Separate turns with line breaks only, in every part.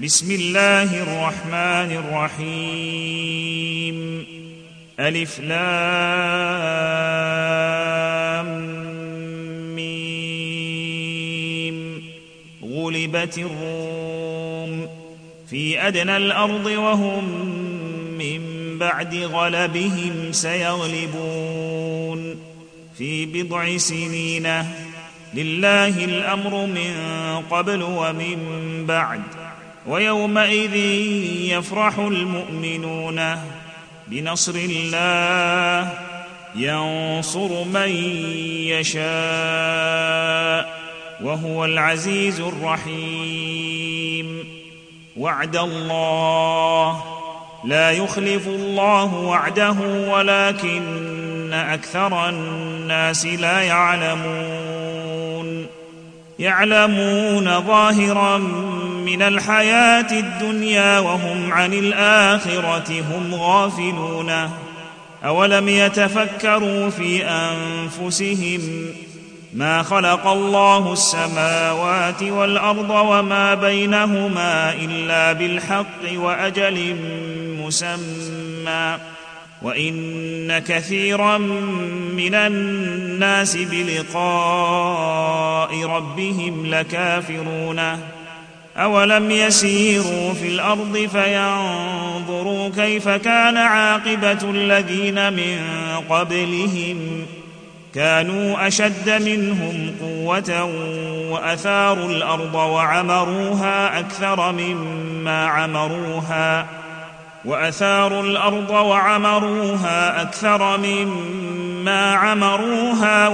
بسم الله الرحمن الرحيم. ألف لام ميم. غلبت الروم في أدنى الأرض وهم من بعد غلبهم سيغلبون في بضع سنين. لله الأمر من قبل ومن بعد، ويومئذ يفرح المؤمنون بنصر الله ينصر من يشاء وهو العزيز الرحيم. وعد الله لا يخلف الله وعده ولكن أكثر الناس لا يعلمون ظاهرا من الحياة الدنيا وهم عن الآخرة هم غافلون. أولم يتفكروا في أنفسهم ما خلق الله السماوات والأرض وما بينهما إلا بالحق وأجل مسمى، وإن كثيرا من الناس بلقاء ربهم لكافرون. أولم يسيروا في الأرض فينظروا كيف كان عاقبة الذين من قبلهم كانوا أشد منهم قوة وأثاروا الأرض وعمروها أكثر مما عمروها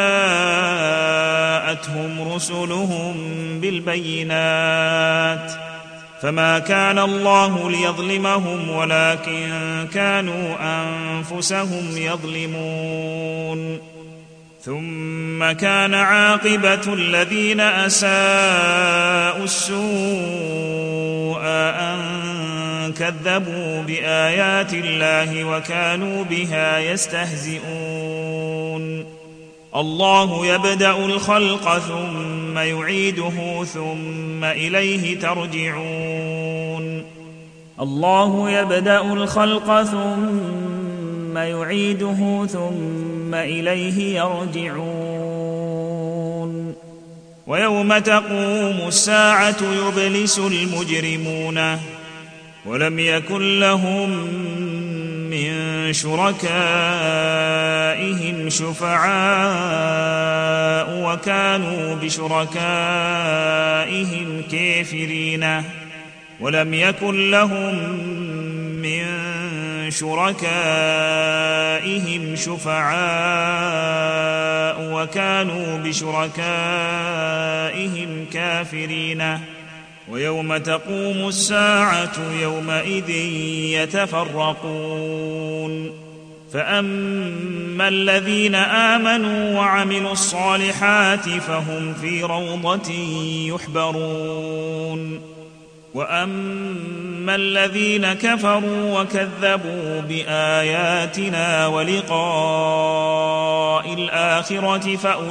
وجاءتهم رسلهم بالبينات، فما كان الله ليظلمهم ولكن كانوا أنفسهم يظلمون. ثم كان عاقبة الذين أساءوا السوء أن كذبوا بآيات الله وكانوا بها يستهزئون. الله يبدأ الخلق ثم يعيده ثم إليه يرجعون. ويوم تقوم الساعة يبلس المجرمون ولم يكن لهم من شركائهم شفعاء وكانوا بشركائهم كافرين. ويوم تقوم الساعة يومئذ يتفرقون، فأما الذين آمنوا وعملوا الصالحات فهم في روضة يحبرون، وأما الذين كفروا وكذبوا بآياتنا ولقاء الآخرة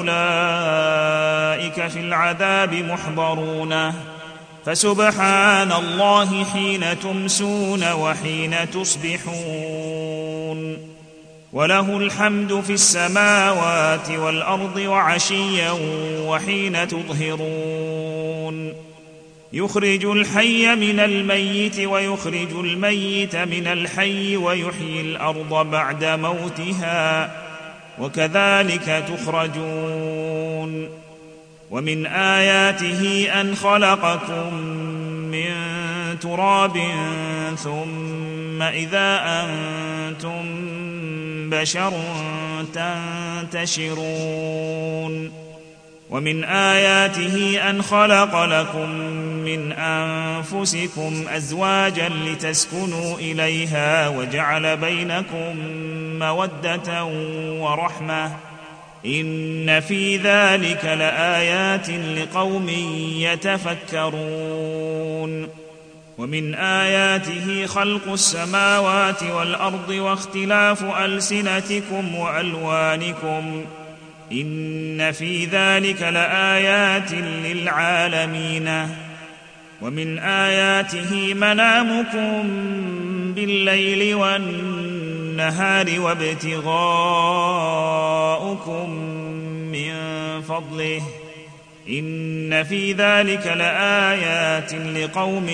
فأولئك في العذاب محضرون. فسبحان الله حين تمسون وحين تصبحون، وله الحمد في السماوات والأرض وعشيا وحين تظهرون. يخرج الحي من الميت ويخرج الميت من الحي ويحيي الأرض بعد موتها وكذلك تخرجون. ومن آياته أن خلقكم من تراب ثم إذا أنتم بشر تنتشرون. ومن آياته أن خلق لكم من أنفسكم أزواجا لتسكنوا إليها وجعل بينكم مودة ورحمة، إن في ذلك لآيات لقوم يتفكرون. ومن آياته خلق السماوات والأرض واختلاف ألسنتكم وألوانكم، إن في ذلك لآيات للعالمين. ومن آياته منامكم بالليل والنهار وابتغاؤكم من فضله إن في ذلك لآيات لقوم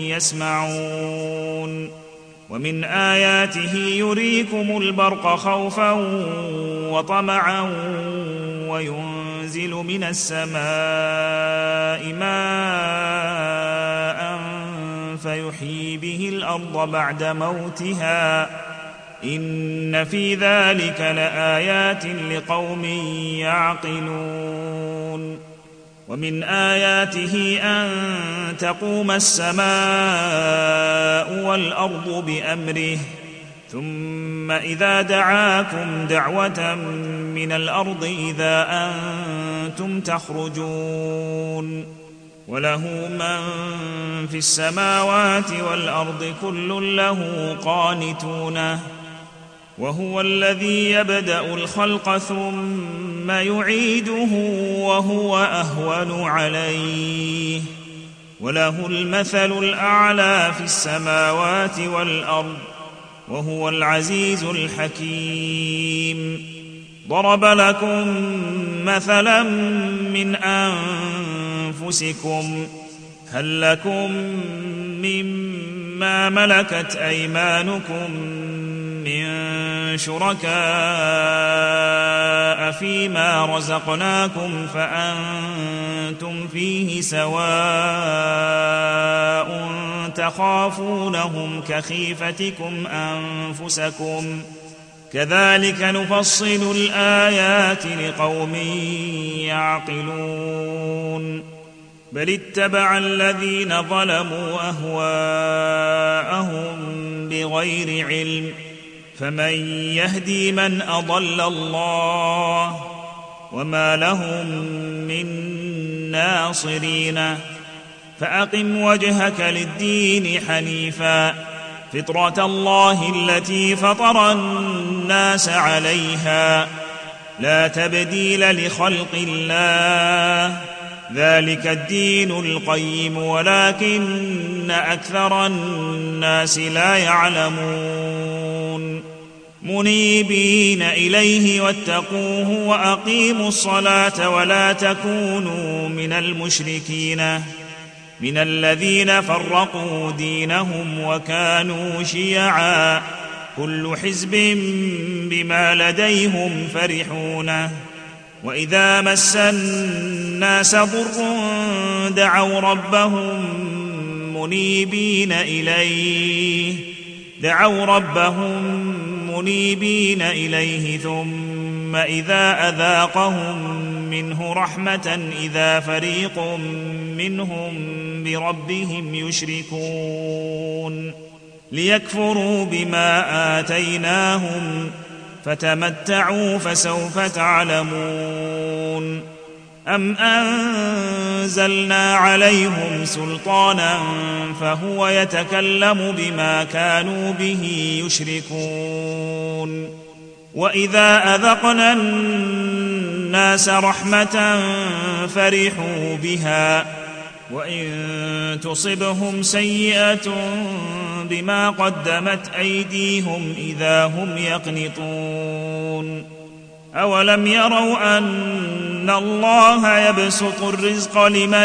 يسمعون ومن آياته يريكم البرق خوفا وطمعا وينزل من السماء ماء فيحيي به الأرض بعد موتها إن في ذلك لآيات لقوم يعقلون ومن آياته أن تقوم السماء والأرض بأمره ثم إذا دعاكم دعوة من الأرض إذا أنتم تخرجون وله من في السماوات والأرض كل له قانتون وهو الذي يبدأ الخلق ثم يعيده وهو أهون عليه وله المثل الأعلى في السماوات والأرض وهو العزيز الحكيم ضرب لكم مثلا من أنفسكم هل لكم مما ملكت أيمانكم من شركاء فيما رزقناكم فأنتم فيه سواء تخافونهم كخيفتكم أنفسكم كذلك نفصل الآيات لقوم يعقلون بل اتبع الذين ظلموا أهواءهم بغير علم فمن يهدي من أضل الله وما لهم من ناصرين فأقم وجهك للدين حنيفا فطرة الله التي فطر الناس عليها لا تبديل لخلق الله ذلك الدين القيم ولكن أكثر الناس لا يعلمون منيبين إليه واتقوه وأقيموا الصلاة ولا تكونوا من المشركين من الذين فرقوا دينهم وكانوا شيعا كل حزب بما لديهم فرحون وإذا مس الناس ضر دعوا ربهم منيبين إليه ثم إذا أذاقهم منه رحمة إذا فريق منهم بربهم يشركون ليكفروا بما آتيناهم فتمتعوا فسوف تعلمون أم أنزلنا عليهم سلطانا فهو يتكلم بما كانوا به يشركون وإذا أذقنا الناس رحمة فرحوا بها وإن تصبهم سيئة بما قدمت أيديهم إذا هم يقنطون أولم يروا أن الله يبسط الرزق لمن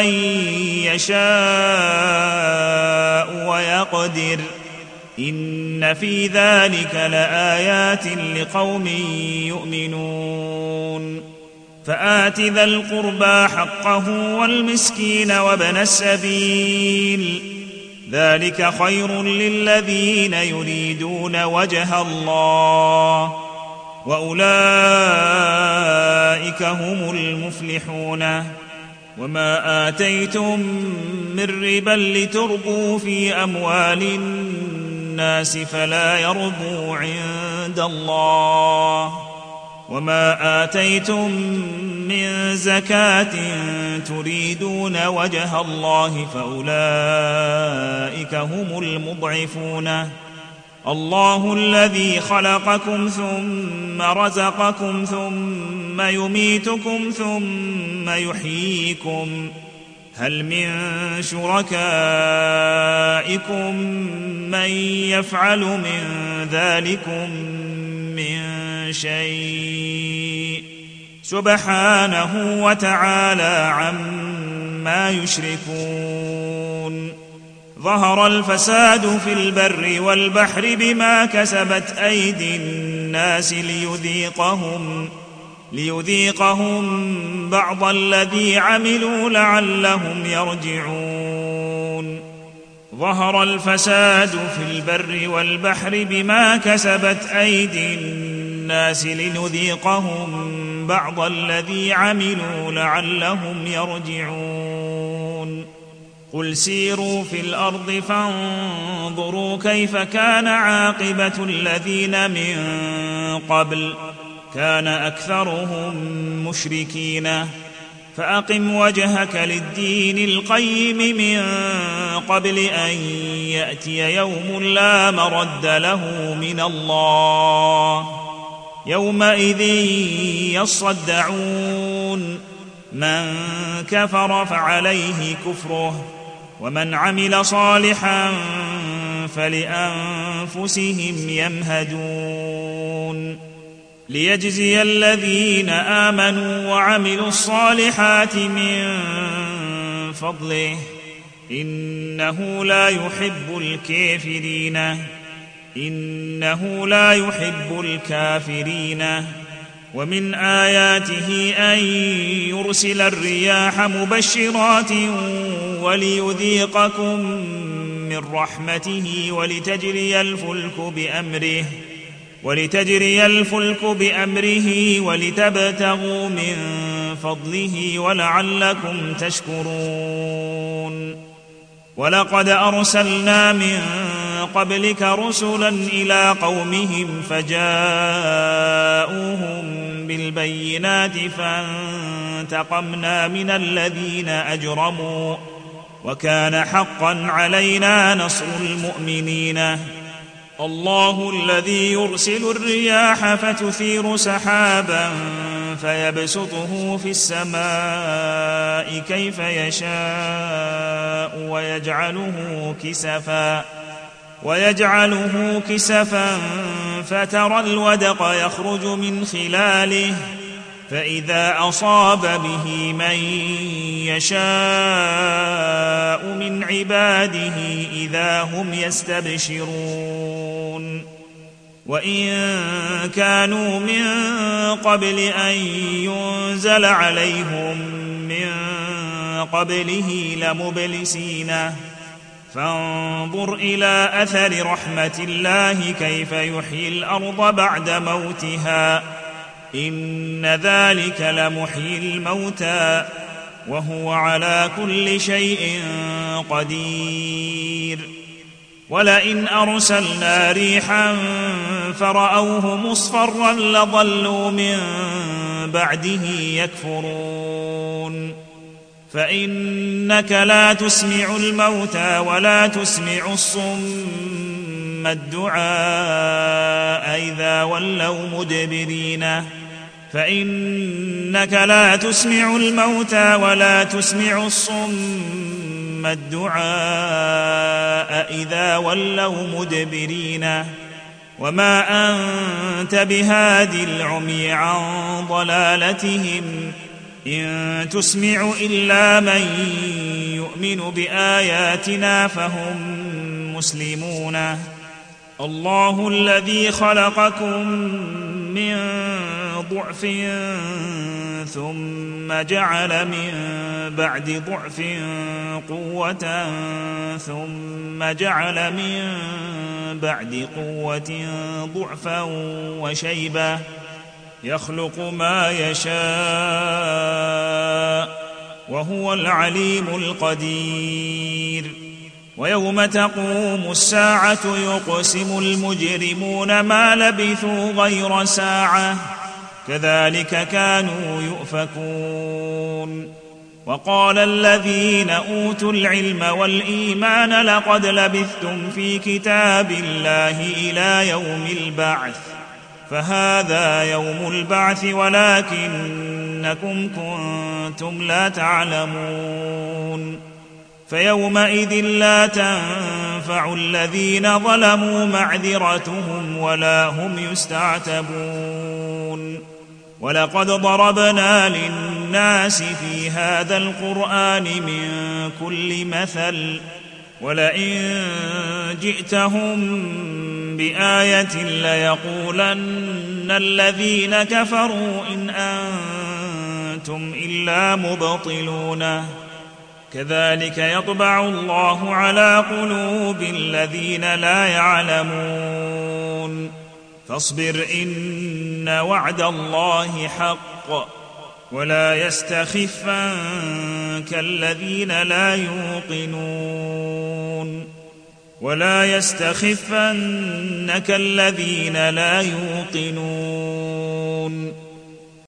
يشاء ويقدر إن في ذلك لآيات لقوم يؤمنون فآت ذا القربى حقه والمسكين وابن السبيل ذلك خير للذين يريدون وجه الله وأولئك هم المفلحون وما آتيتم من ربا لتربوا في أموال الناس فلا يربو عند الله وما آتيتم من زكاة تريدون وجه الله فأولئك هم المضعفون الله الذي خلقكم ثم رزقكم ثم يميتكم ثم يحييكم هل من شركائكم من يفعل من ذلكم من شيء سبحانه وتعالى عما يشركون ظهر الفساد في البر والبحر بما كسبت أيدي الناس ليذيقهم بعض الذي عملوا لعلهم يرجعون ظهر الفساد في البر والبحر بما كسبت أيدي الناس لنذيقهم بعض الذي عملوا لعلهم يرجعون قل سيروا في الأرض فانظروا كيف كان عاقبة الذين من قبل كان أكثرهم مشركين فأقم وجهك للدين القيم من قبل أن يأتي يوم لا مرد له من الله يومئذ يصدعون من كفر فعليه كفره ومن عمل صالحا فلأنفسهم يمهدون ليجزي الذين آمنوا وعملوا الصالحات من فضله إنه لا يحب الكافرين ومن آياته أن يرسل الرياح مبشرات وليذيقكم من رحمته ولتجري الفلك بأمره ولتبتغوا من فضله ولعلكم تشكرون ولقد أرسلنا من قبلك رسلا إلى قومهم فجاءوهم بالبينات فانتقمنا من الذين أجرموا وكان حقا علينا نصر المؤمنين الله الذي يرسل الرياح فتثير سحابا فيبسطه في السماء كيف يشاء ويجعله كسفا فترى الودق يخرج من خلاله فإذا أصاب به من يشاء من عباده إذا هم يستبشرون وإن كانوا من قبل أن ينزل عليهم من قبله لمبلسين فانظر إلى أثر رحمة الله كيف يحيي الأرض بعد موتها إن ذلك لمحيي الموتى وهو على كل شيء قدير ولئن أرسلنا ريحا فرأوه مصفرا لظلوا من بعده يكفرون فإنك لا تسمع الموتى ولا تسمع الصم الدعاء إذا ولوا مدبرين فإنك لا تسمع الموتى ولا تسمع الصم الدعاء إذا ولوا مدبرين وما أنت بهادي العمي عن ضلالتهم إن تسمع إلا من يؤمن بآياتنا فهم مسلمون الله الذي خلقكم من ضعف ثم جعل من بعد ضعف قوة ثم جعل من بعد قوة ضعفا وشيبة يخلق ما يشاء وهو العليم القدير ويوم تقوم الساعة يقسم المجرمون ما لبثوا غير ساعة كذلك كانوا يؤفكون وقال الذين أوتوا العلم والإيمان لقد لبثتم في كتاب الله إلى يوم البعث فهذا يوم البعث ولكنكم كنتم كنتم لا تعلمون فيومئذ لا تنفع الذين ظلموا معذرتهم ولا هم يستعتبون ولقد ضربنا للناس في هذا القرآن من كل مثل ولئن جئتهم بآية ليقولن الذين كفروا إن أنتم إلا مبطلون كذلك يطبع الله على قلوب الذين لا يعلمون فاصبر إن وعد الله حق ولا يستخفنك الذين لا يوقنون